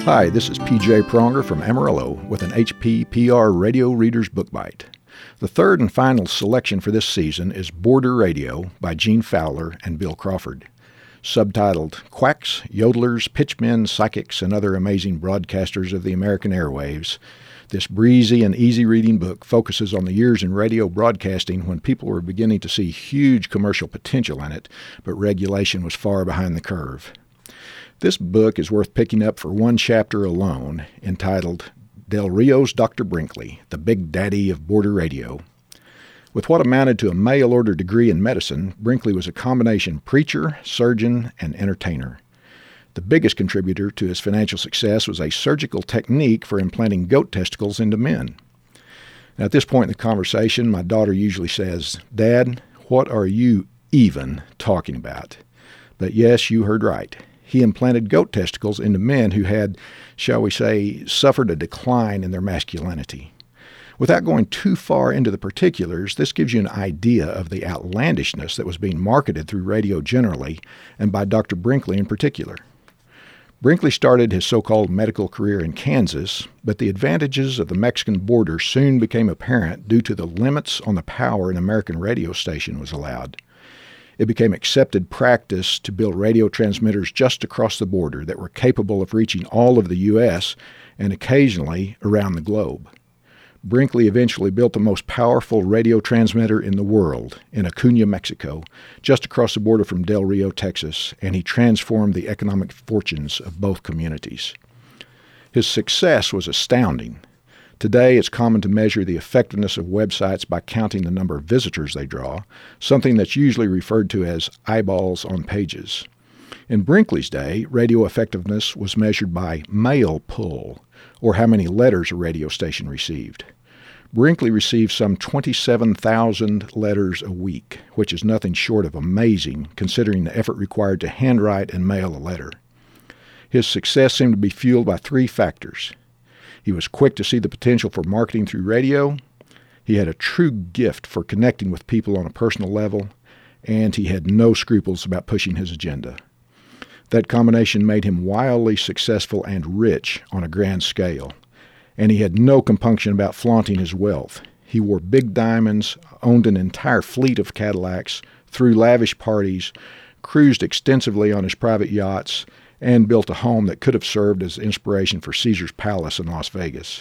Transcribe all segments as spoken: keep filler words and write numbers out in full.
Hi, this is P J Pronger from Amarillo with an H P P R Radio Reader's Book Bite. The third and final selection for this season is Border Radio by Gene Fowler and Bill Crawford. Subtitled Quacks, Yodelers, Pitchmen, Psychics, and Other Amazing Broadcasters of the American Airwaves, this breezy and easy-reading book focuses on the years in radio broadcasting when people were beginning to see huge commercial potential in it, but regulation was far behind the curve. This book is worth picking up for one chapter alone, entitled Del Rio's Doctor Brinkley, the Big Daddy of Border Radio. With what amounted to a mail-order degree in medicine, Brinkley was a combination preacher, surgeon, and entertainer. The biggest contributor to his financial success was a surgical technique for implanting goat testicles into men. Now, at this point in the conversation, my daughter usually says, "Dad, what are you even talking about?" But yes, you heard right. He implanted goat testicles into men who had, shall we say, suffered a decline in their masculinity. Without going too far into the particulars, this gives you an idea of the outlandishness that was being marketed through radio generally, and by Doctor Brinkley in particular. Brinkley started his so-called medical career in Kansas, but the advantages of the Mexican border soon became apparent due to the limits on the power an American radio station was allowed. It became accepted practice to build radio transmitters just across the border that were capable of reaching all of the U S and occasionally around the globe. Brinkley eventually built the most powerful radio transmitter in the world in Acuna, Mexico, just across the border from Del Rio, Texas, and he transformed the economic fortunes of both communities. His success was astounding. Today, it's common to measure the effectiveness of websites by counting the number of visitors they draw, something that's usually referred to as eyeballs on pages. In Brinkley's day, radio effectiveness was measured by mail pull, or how many letters a radio station received. Brinkley received some twenty-seven thousand letters a week, which is nothing short of amazing considering the effort required to handwrite and mail a letter. His success seemed to be fueled by three factors. He was quick to see the potential for marketing through radio, he had a true gift for connecting with people on a personal level, and he had no scruples about pushing his agenda. That combination made him wildly successful and rich on a grand scale, and he had no compunction about flaunting his wealth. He wore big diamonds, owned an entire fleet of Cadillacs, threw lavish parties, cruised extensively on his private yachts, and built a home that could have served as inspiration for Caesar's Palace in Las Vegas.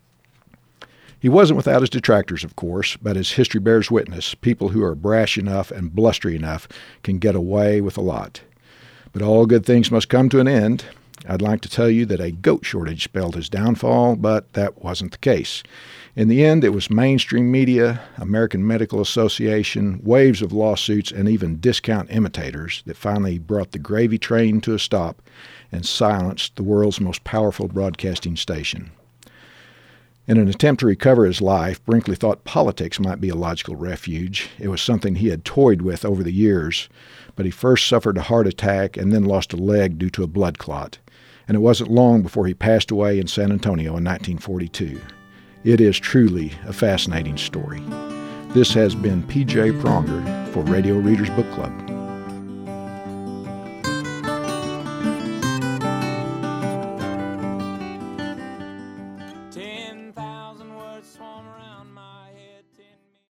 He wasn't without his detractors, of course, but as history bears witness, people who are brash enough and blustery enough can get away with a lot. But all good things must come to an end. I'd like to tell you that a goat shortage spelled his downfall, but that wasn't the case. In the end, it was mainstream media, American Medical Association, waves of lawsuits, and even discount imitators that finally brought the gravy train to a stop and silenced the world's most powerful broadcasting station. In an attempt to recover his life, Brinkley thought politics might be a logical refuge. It was something he had toyed with over the years, but he first suffered a heart attack and then lost a leg due to a blood clot. And it wasn't long before he passed away in San Antonio in nineteen forty-two. It is truly a fascinating story. This has been P J Pronger for Radio Reader's Book Club.